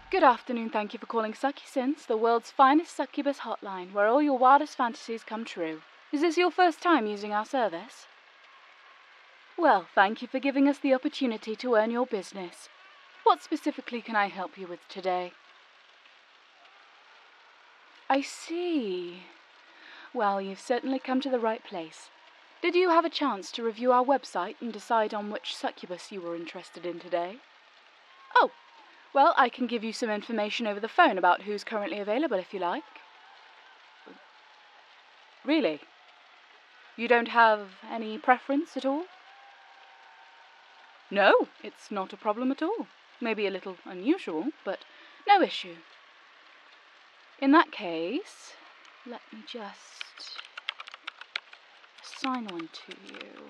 Good afternoon, thank you for calling Succusence, the world's finest succubus hotline, where all your wildest fantasies come true. Is this your first time using our service? Well, thank you for giving us the opportunity to earn your business. What specifically can I help you with today? I see. Well, you've certainly come to the right place. Did you have a chance to review our website and decide on which succubus you were interested in today? Oh, well, I can give you some information over the phone about who's currently available if you like. Really? You don't have any preference at all? No, it's not a problem at all. Maybe a little unusual, but no issue. In that case, let me just assign one to you.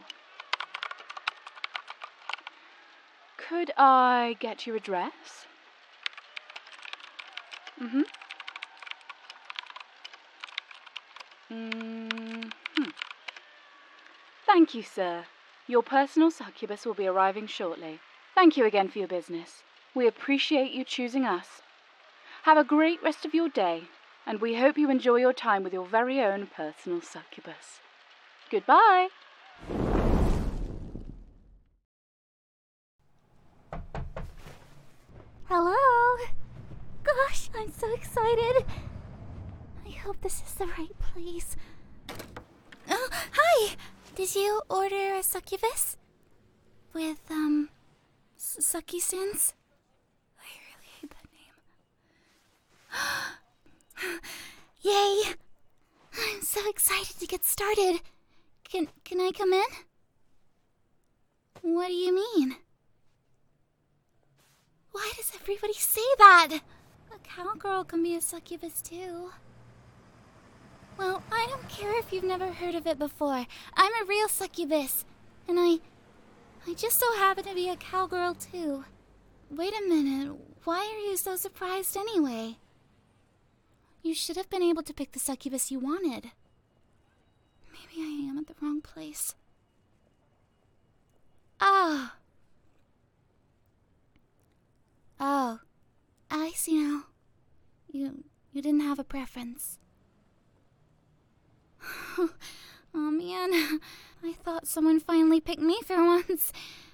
Could I get your address? Thank you, sir. Your personal succubus will be arriving shortly. Thank you again for your business. We appreciate you choosing us. Have a great rest of your day, and we hope you enjoy your time with your very own personal succubus. Goodbye. Hello? Gosh, I'm so excited. I hope this is the right place. Oh, hi! Did you order a succubus? With, Succusence? I really hate that name. Yay! I'm so excited to get started. Can I come in? What do you mean? Why does everybody say that? A cowgirl can be a succubus too. Well, I don't care if you've never heard of it before. I'm a real succubus, and I just so happen to be a cowgirl too. Wait a minute, why are you so surprised anyway? You should have been able to pick the succubus you wanted. Maybe I am at the wrong place. Oh, I see now. You didn't have a preference. Oh man, I thought someone finally picked me for once.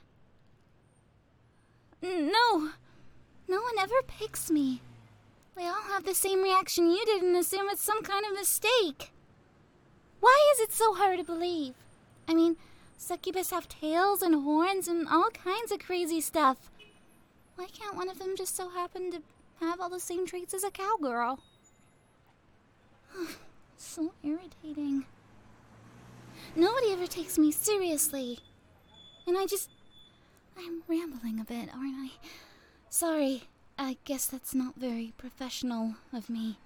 No one ever picks me. They all have the same reaction you did and assume it's some kind of mistake. Why is it so hard to believe? I mean, succubus have tails and horns and all kinds of crazy stuff. Why can't one of them just so happen to have all the same traits as a cowgirl? So irritating. Nobody ever takes me seriously. And I'm rambling a bit, aren't I? Sorry, I guess that's not very professional of me.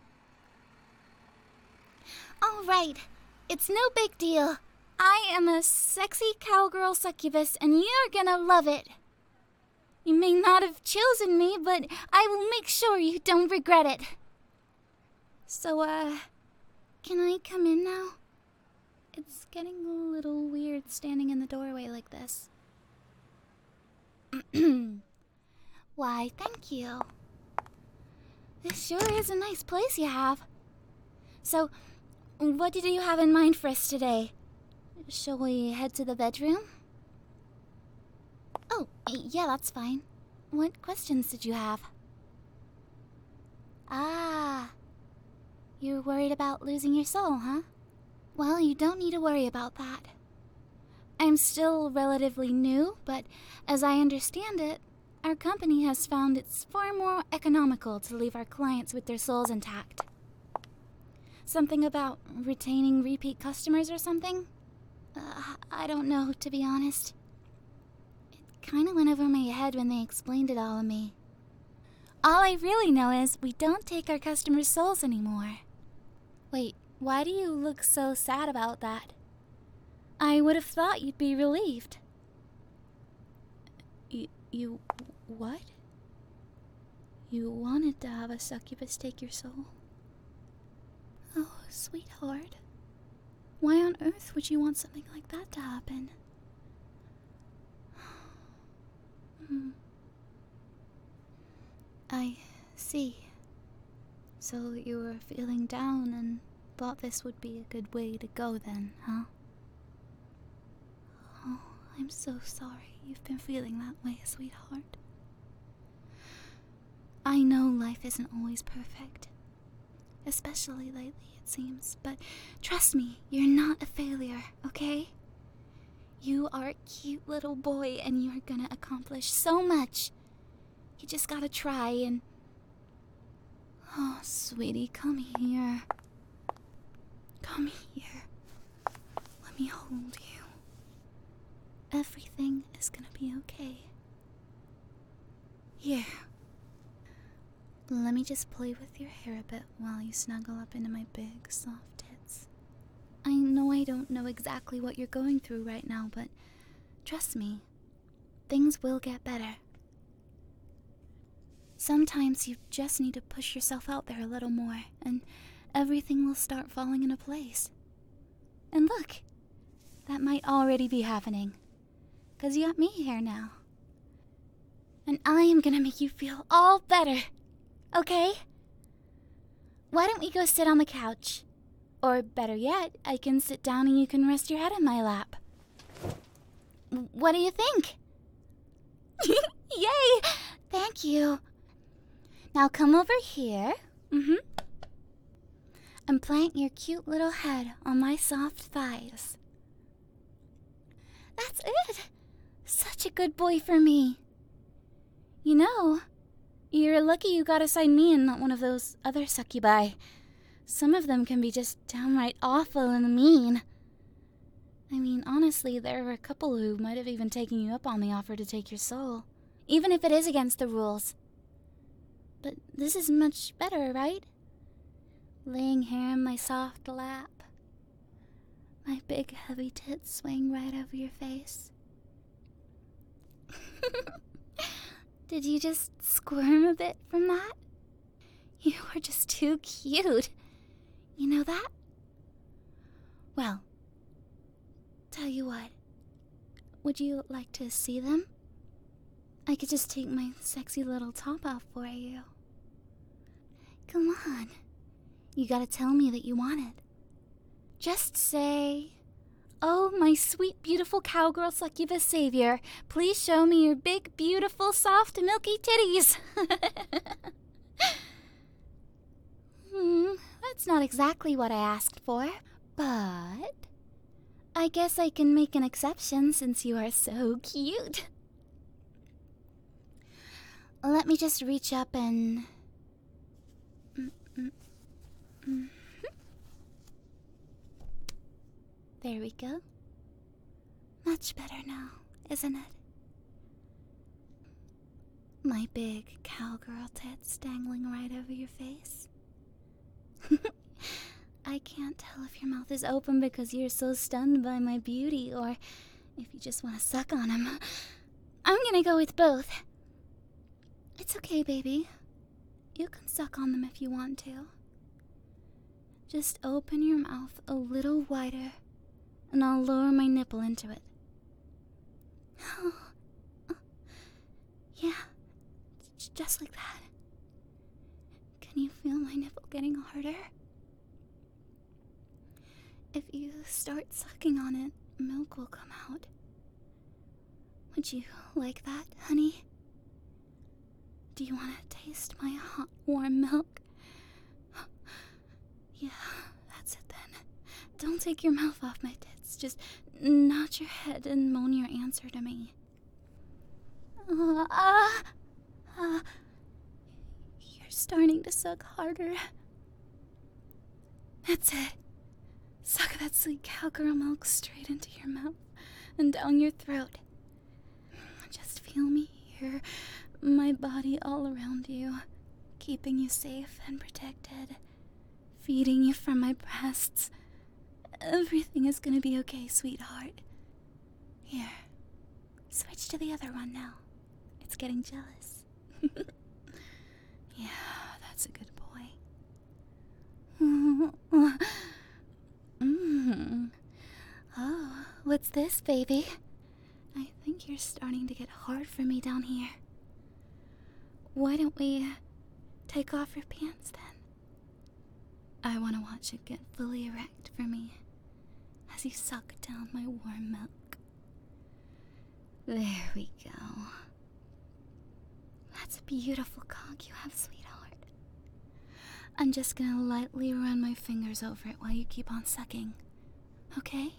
All right, it's no big deal. I am a sexy cowgirl succubus, and you're gonna love it. You may not have chosen me, but I will make sure you don't regret it. So, can I come in now? It's getting a little weird standing in the doorway like this. Why, thank you. This sure is a nice place you have. So, what did you have in mind for us today? Shall we head to the bedroom? Oh, yeah, that's fine. What questions did you have? You're worried about losing your soul, huh? Well, you don't need to worry about that. I'm still relatively new, but as I understand it, our company has found it's far more economical to leave our clients with their souls intact. Something about retaining repeat customers or something? I don't know, to be honest. It kinda went over my head when they explained it all to me. All I really know is we don't take our customers' souls anymore. Wait, why do you look so sad about that? I would have thought you'd be relieved. You what? You wanted to have a succubus take your soul? Oh, sweetheart. Why on earth would you want something like that to happen? I See. So you were feeling down and thought this would be a good way to go then, huh? Oh, I'm so sorry you've been feeling that way, sweetheart. I know life isn't always perfect. Especially lately, it seems. But trust me, you're not a failure, okay? You are a cute little boy and you're gonna accomplish so much. You just gotta try and... Oh, sweetie, come here. Come here. Let me hold you. Everything is gonna be okay. Here. Let me just play with your hair a bit while you snuggle up into my big, soft tits. I know I don't know exactly what you're going through right now, but trust me, things will get better. Sometimes you just need to push yourself out there a little more, and everything will start falling into place. And look, that might already be happening, 'cause you got me here now. And I am gonna make you feel all better. Okay? Why don't we go sit on the couch? Or better yet, I can sit down and you can rest your head in my lap. What do you think? Yay! Thank you. Now come over here. And plant your cute little head on my soft thighs. That's it. Such a good boy for me. You know, you're lucky you got assigned me and not one of those other succubi. Some of them can be just downright awful and mean. I mean, honestly, there were a couple who might have even taken you up on the offer to take your soul, even if it is against the rules. But this is much better, right? Laying here in my soft lap. My big heavy tits swaying right over your face. Did you just squirm a bit from that? You were just too cute. You know that? Well, tell you what. Would you like to see them? I could just take my sexy little top off for you. Come on. You gotta tell me that you want it. Just say, "Oh, my sweet, beautiful cowgirl succubus savior, please show me your big, beautiful, soft, milky titties." That's not exactly what I asked for, but I guess I can make an exception since you are so cute. Let me just reach up and... There we go. Much better now, isn't it? My big cowgirl tits dangling right over your face. I can't tell if your mouth is open because you're so stunned by my beauty or if you just want to suck on them. I'm gonna go with both. It's okay, baby. You can suck on them if you want to. Just open your mouth a little wider and I'll lower my nipple into it. Yeah, just like that. Can you feel my nipple getting harder? If you start sucking on it, milk will come out. Would you like that, honey? Do you want to taste my hot, warm milk? Yeah, that's it then. Don't take your mouth off my tits. Just nod your head and moan your answer to me. You're starting to suck harder. That's it. Suck that sweet cowgirl milk straight into your mouth and down your throat. Just feel me here, my body all around you, keeping you safe and protected, feeding you from my breasts. Everything is gonna be okay, sweetheart. Here, switch to the other one now. It's getting jealous. Yeah, that's a good boy. Oh, what's this, baby? I think you're starting to get hard for me down here. Why don't we take off your pants then. I want to watch it get fully erect for me as you suck down my warm milk. There we go. That's a beautiful cock you have, sweetheart. I'm just gonna lightly run my fingers over it while you keep on sucking. Okay?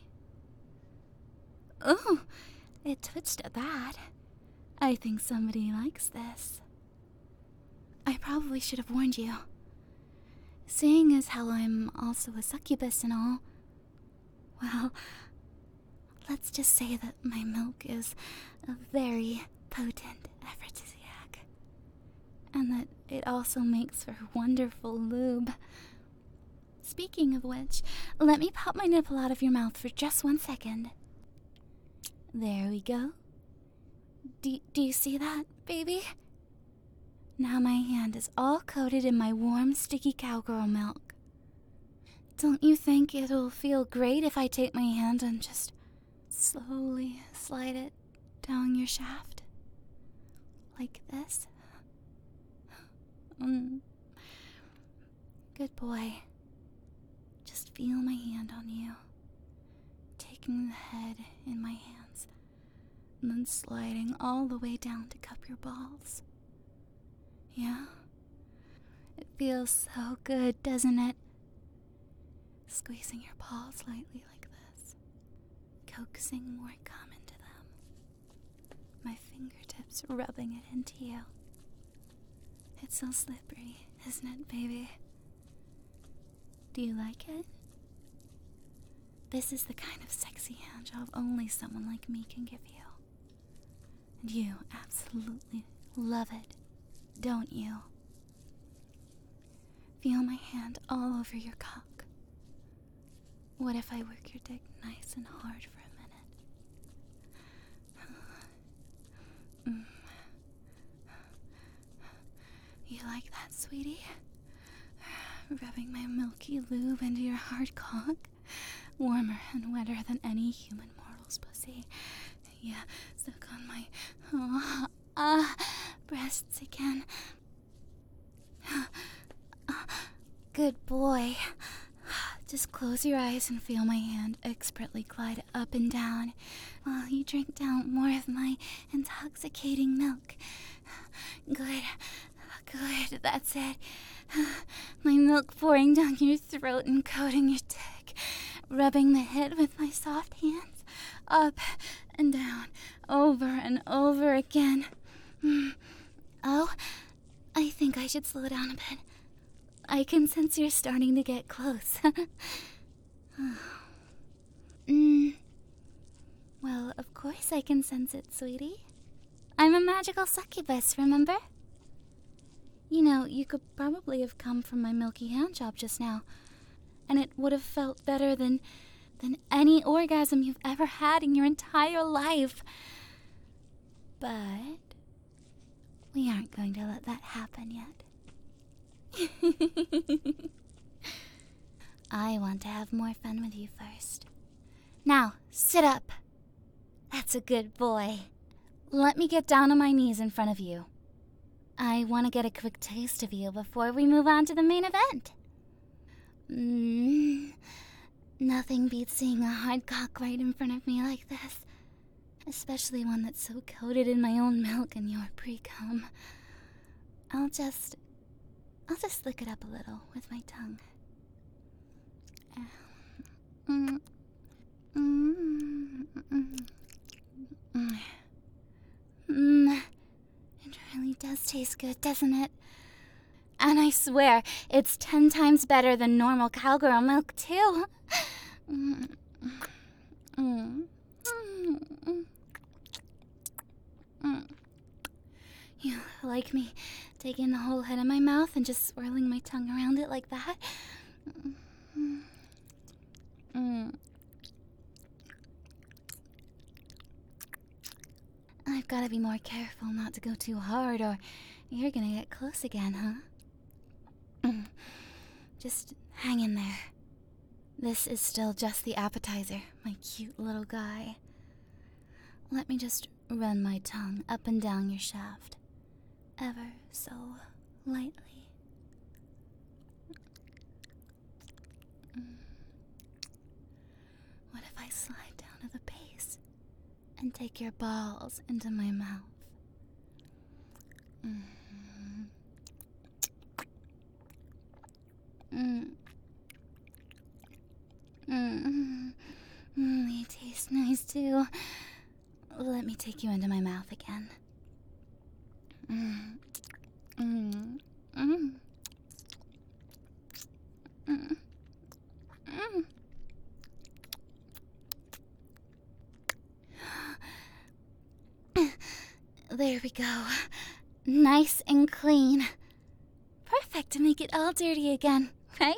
Oh, it twitched at that. I think somebody likes this. I probably should have warned you. Seeing as how I'm also a succubus and all, well, let's just say that my milk is a very potent aphrodisiac, and that it also makes for wonderful lube. Speaking of which, let me pop my nipple out of your mouth for just 1 second. There we go. Do you see that, baby? Now my hand is all coated in my warm, sticky cowgirl milk. Don't you think it'll feel great if I take my hand and just slowly slide it down your shaft? Like this? Good boy. Just feel my hand on you, taking the head in my hands, and then sliding all the way down to cup your balls. Yeah? It feels so good, doesn't it? Squeezing your balls lightly like this, coaxing more cum into them. My fingertips rubbing it into you. It's so slippery, isn't it, baby? Do you like it? This is the kind of sexy handjob only someone like me can give you. And you absolutely love it, don't you? Feel my hand all over your cock. What if I work your dick nice and hard for a minute? You like that, sweetie? Rubbing my milky lube into your hard cock? Warmer and wetter than any human mortal's pussy. Yeah, suck on my breasts again. Good boy. Just close your eyes and feel my hand expertly glide up and down while you drink down more of my intoxicating milk. Good. Good, that's it. My milk pouring down your throat and coating your dick. Rubbing the head with my soft hands. Up and down, over and over again. Oh, I think I should slow down a bit. I can sense you're starting to get close. Well, of course I can sense it, sweetie. I'm a magical succubus, remember? You know, you could probably have come from my milky handjob just now, and it would have felt better than any orgasm you've ever had in your entire life. But we aren't going to let that happen yet. I want to have more fun with you first. Now, sit up. That's a good boy. Let me get down on my knees in front of you. I want to get a quick taste of you before we move on to the main event. Nothing beats seeing a hard cock right in front of me like this. Especially one that's so coated in my own milk and your pre-cum. I'll just lick it up a little with my tongue. It really does taste good, doesn't it? And I swear, it's 10 times better than normal cowgirl milk, too. You like me taking the whole head in my mouth and just swirling my tongue around it like that? I've got to be more careful not to go too hard, or you're gonna get close again, huh? Just hang in there. This is still just the appetizer, my cute little guy. Let me just run my tongue up and down your shaft, ever so lightly. slide down to the base and take your balls into my mouth. They taste nice too. Let me take you into my mouth again. There we go. Nice and clean. Perfect to make it all dirty again, right?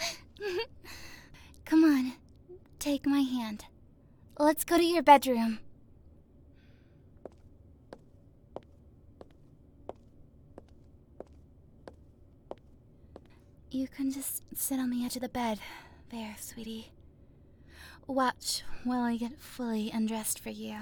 Come on, take my hand. Let's go to your bedroom. You can just sit on the edge of the bed. There, sweetie. Watch while I get fully undressed for you.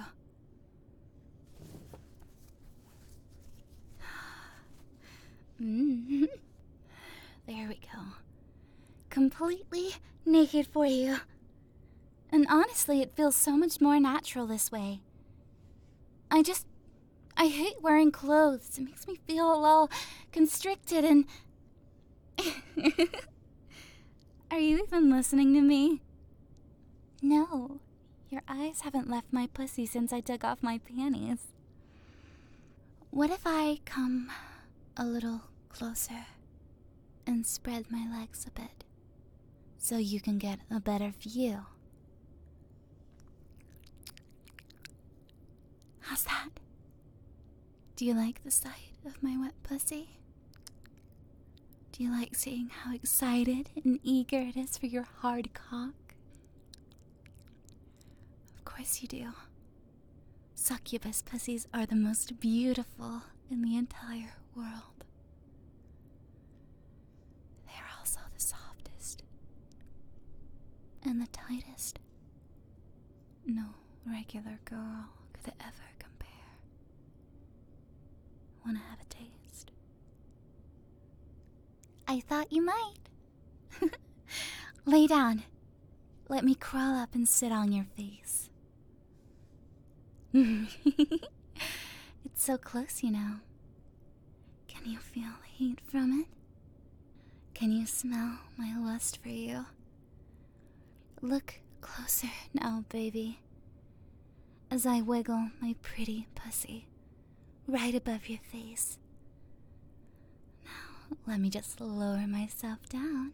There we go. Completely naked for you. And honestly, it feels so much more natural this way. I hate wearing clothes. It makes me feel all constricted and... Are you even listening to me? No. Your eyes haven't left my pussy since I took off my panties. What if I come a little closer and spread my legs a bit so you can get a better view? How's that? Do you like the sight of my wet pussy? Do you like seeing how excited and eager it is for your hard cock? Of course you do. Succubus pussies are the most beautiful in the entire world. They're also the softest and the tightest. No regular girl could ever compare. Wanna have a taste? I thought you might. Lay down. Let me crawl up and sit on your face. It's so close, you know. Can you feel the heat from it? Can you smell my lust for you? Look closer now, baby, as I wiggle my pretty pussy right above your face. Now, let me just lower myself down.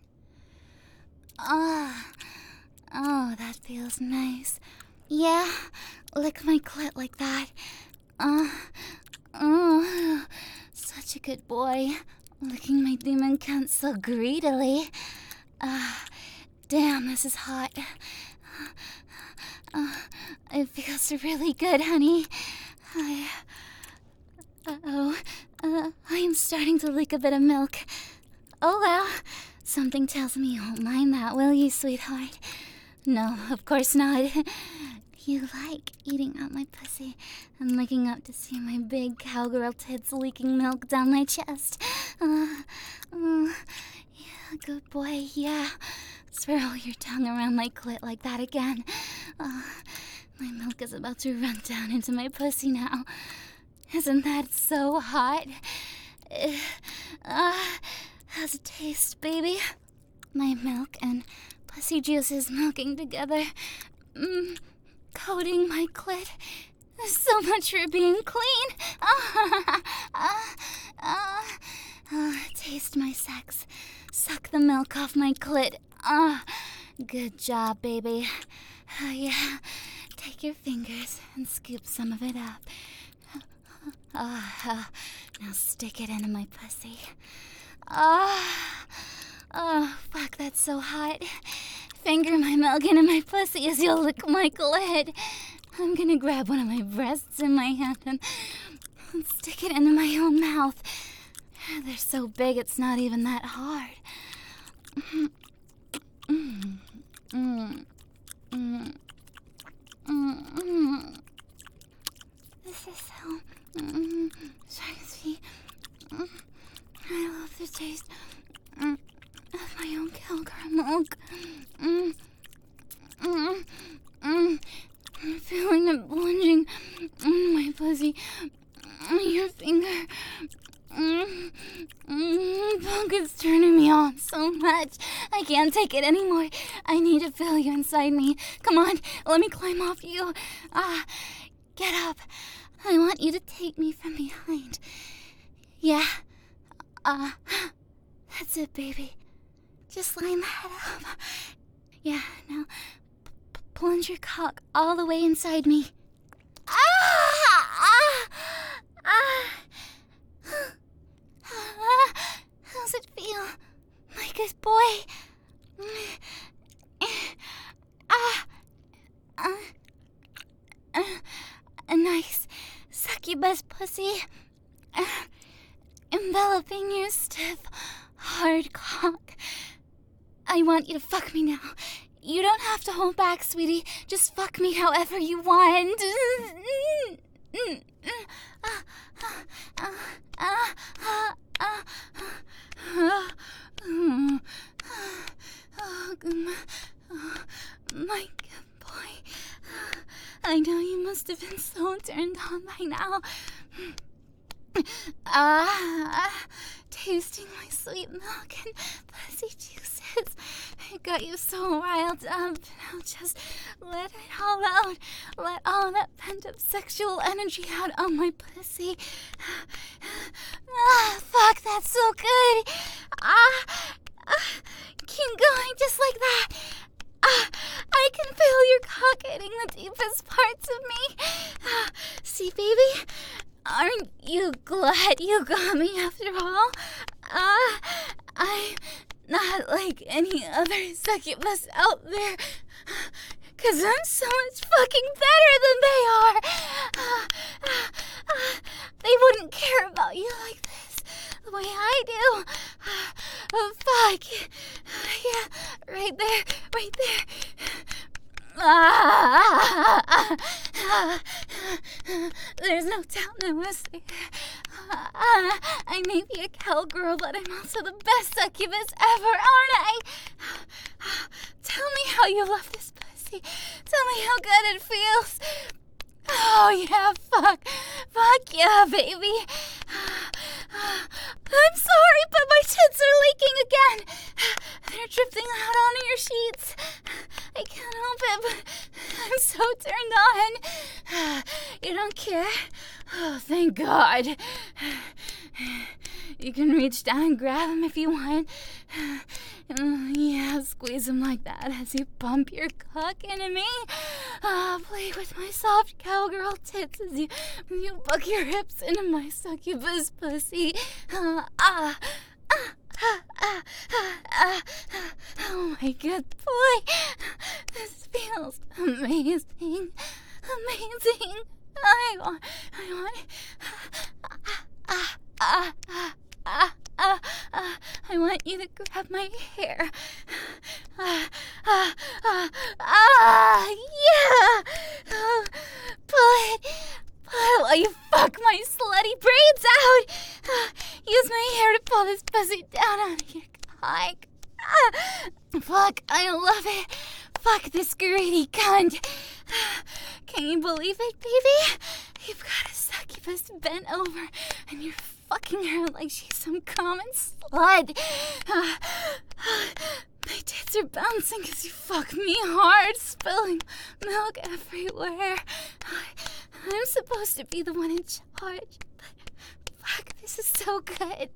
Oh, that feels nice. Yeah, lick my clit like that. Such a good boy. Licking my demon cunt so greedily. Damn, this is hot. It feels really good, honey. I'm starting to leak a bit of milk. Oh well, something tells me you won't mind that, will you, sweetheart? No, of course not. You like eating out my pussy and looking up to see my big cowgirl tits leaking milk down my chest. Yeah, good boy, yeah. Swirl your tongue around my clit like that again. My milk is about to run down into my pussy now. Isn't that so hot? How's it taste, baby? My milk and pussy juices milking together. Coating my clit. So much for being clean. Taste my sex. Suck the milk off my clit. Good job, baby. Yeah. Take your fingers and scoop some of it up. Now stick it into my pussy. Fuck, that's so hot. Finger my milk into my pussy as you'll lick my clit. I'm gonna grab one of my breasts in my hand and stick it into my own mouth. They're so big it's not even that hard. This is so sexy. I love the taste of my own cowgirl milk. Your finger. Punk is turning me on so much. I can't take it anymore. I need to feel you inside me. Come on, let me climb off you. Get up. I want you to take me from behind. Yeah. That's it, baby. Just line that up. Yeah, now plunge your cock all the way inside me. How's it feel? My good boy. A nice succubus pussy enveloping your stiff, hard cock. I want you to fuck me now. You don't have to hold back, sweetie. Just fuck me however you want. My good boy. I know you must have been so turned on by now. Tasting my sweet milk and pussy juices. It got you so riled up. Now just let it all out. Let all that pent-up sexual energy out on my pussy. Fuck, that's so good. Keep going just like that. I can feel your cock hitting the deepest parts of me. See, baby? Aren't you glad you got me after all? I'm not like any other succubus out there. 'Cause I'm so much fucking better than they are. They wouldn't care about you like this, the way I do. Fuck. Yeah, right there, right there. There's no doubt I was there. I may be a cowgirl, but I'm also the best succubus ever, aren't I? Tell me how you love this pussy. Tell me how good it feels. Oh yeah, fuck yeah, baby. I'm sorry, but my tits are leaking again. They're dripping out onto your sheets. I can't help it, but I'm so turned on. You don't care? Oh, thank God. You can reach down and grab him if you want. Yeah, squeeze him like that as you bump your cock into me. Play with my soft cowgirl tits as you buck your hips into my succubus pussy. Oh my good boy. This feels amazing. Amazing. I want I want you to grab my hair. Yeah! Pull it while you fuck my slutty braids out. Use my hair to pull this pussy down onto your cock. Fuck, I love it. Fuck this greedy cunt. Can you believe it, baby? You've got a succubus bent over and you're fucking her like she's some common slut. My tits are bouncing because you fuck me hard, spilling milk everywhere. I'm supposed to be the one in charge, but fuck, this is so good.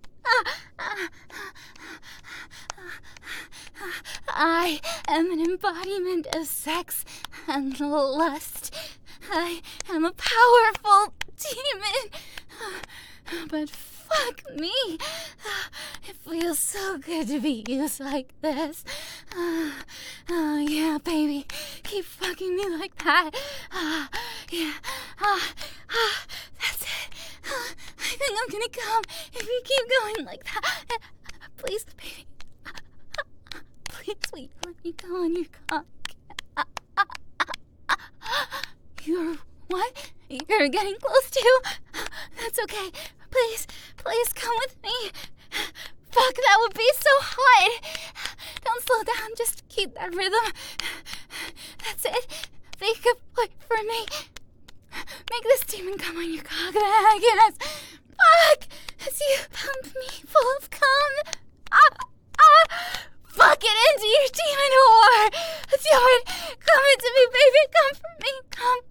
I am an embodiment of sex and lust. I am a powerful demon. But fuck me. It feels so good to be used like this. Yeah, baby. Keep fucking me like that. Yeah. That's it. I think I'm gonna come if you keep going like that. Please, baby. Please, sweet, let me go on your cock. You're what? You're getting close to? That's okay. Please come with me. Fuck, that would be so hot. Don't slow down, just keep that rhythm. That's it. Be a good boy for me. Make this demon even come on your cock then, yes. Fuck! As you pump me full of cum. Fuck it into your demon whore! Do it! Come into me, baby! Come for me! Come!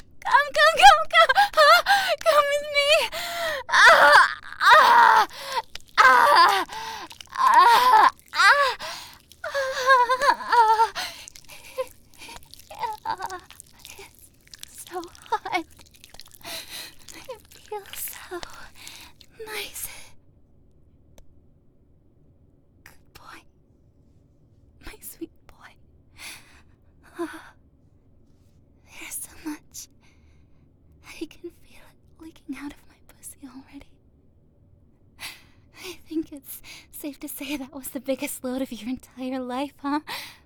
Come with me! It's so hot. It feels so nice. Good boy. My sweet boy. There's so much. I can feel it leaking out of my pussy already. I think it's safe to say that was the biggest load of your entire life, huh?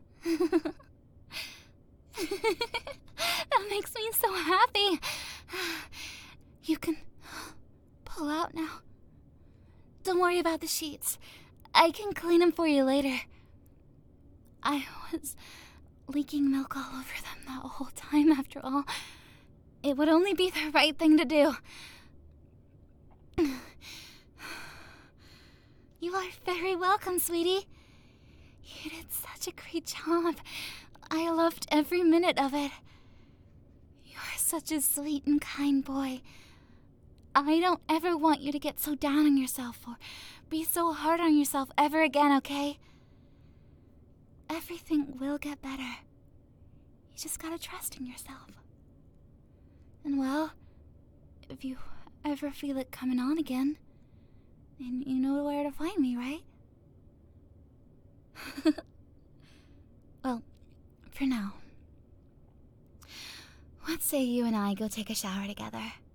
That makes me so happy. You can pull out now. Don't worry about the sheets. I can clean them for you later. I was leaking milk all over them that whole time, after all. It would only be the right thing to do. You are very welcome, sweetie. You did such a great job. I loved every minute of it. You're such a sweet and kind boy. I don't ever want you to get so down on yourself or be so hard on yourself ever again, okay? Everything will get better. You just gotta trust in yourself. And well, if you ever feel it coming on again, then you know where to find me, right? Well, for now, let's say you and I go take a shower together.